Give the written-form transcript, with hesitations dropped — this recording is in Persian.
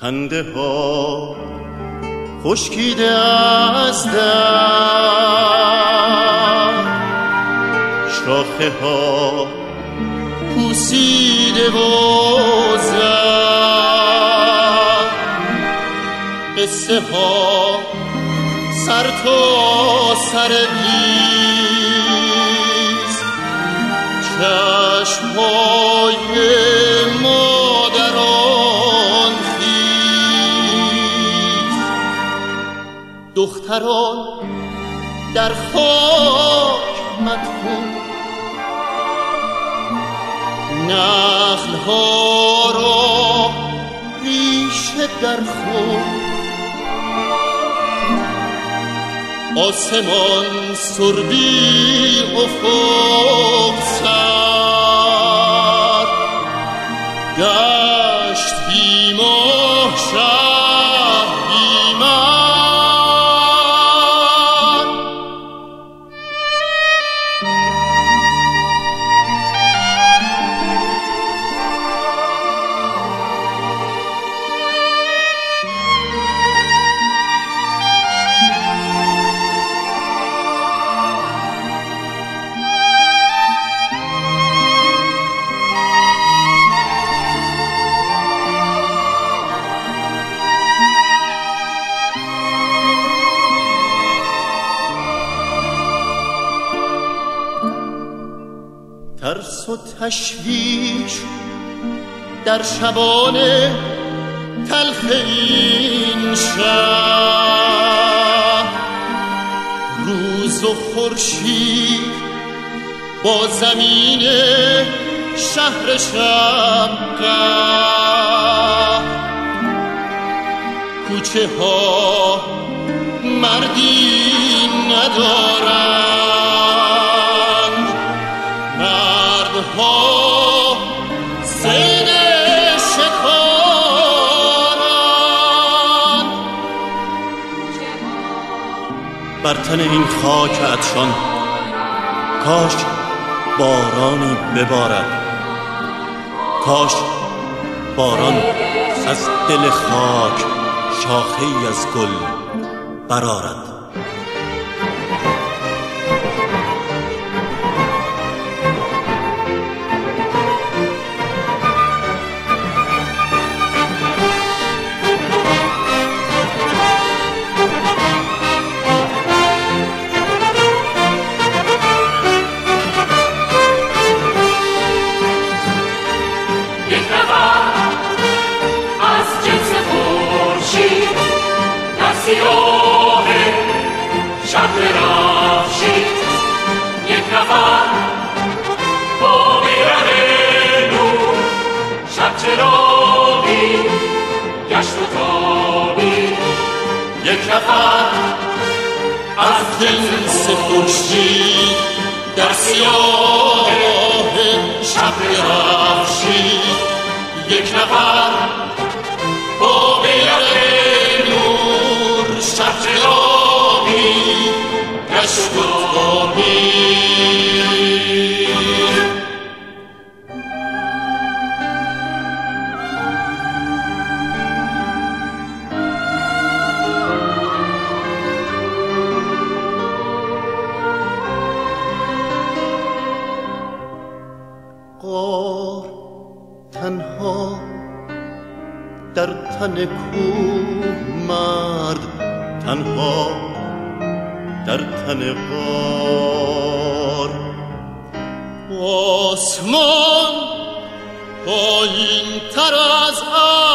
خنده ها خشکیده از در، شاخه ها پوسیده و زرد، قصه ها سر تا سر بیز، چشم های مادران خیز، دختران در خاک مدفون، نخل ها را ریشه در خون، آسمان سربی افق سر، گشت بی ماه شب بی من. ترس و تشویش در شبان تلخ این شب، روز و خورشید با زمین شهر شب قهر، کوچه ها مردی ندارند، مردها زین شکارند، بر تن این خاک عطشان کاش بارانی ببارد، کاش باران از دل خاک شاخه‌ای از گل برآرد. سیاه شب درخشید، یک نفر با بیرق نور، شب چراغی گشت و تابید، یک نفر از جنس خورشید در سیاه شب درخشید، یک نفر با بیرق شب چراغی گشت و تابید. غار تنها در تن کوه، مرد تنها در تن غار، آسمان پایین تر از